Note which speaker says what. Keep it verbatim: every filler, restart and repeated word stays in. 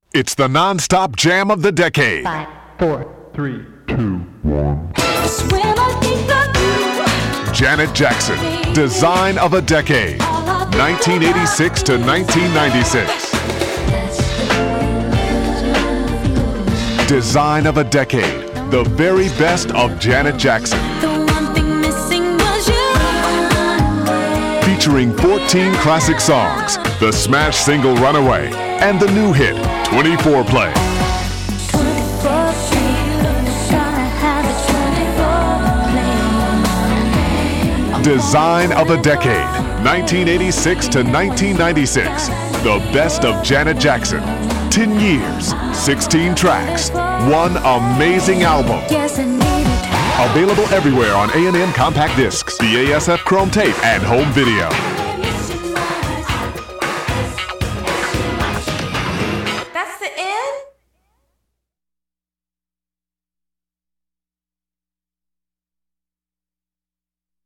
Speaker 1: It's the non-stop jam of the decade.
Speaker 2: Five, four,
Speaker 3: Three, two, one.
Speaker 1: Janet Jackson, Design of a Decade, nineteen eighty-six to nineteen ninety-six. Design of a Decade, the very best of Janet Jackson. Featuring fourteen classic songs, the smash single Runaway, and the new hit, twenty-four Play. Design of a Decade, nineteen eighty-six to nineteen ninety-six. The best of Janet Jackson. ten years, sixteen tracks, one amazing album. Available everywhere on A and M Compact Discs, the A S F Chrome Tape, and home video.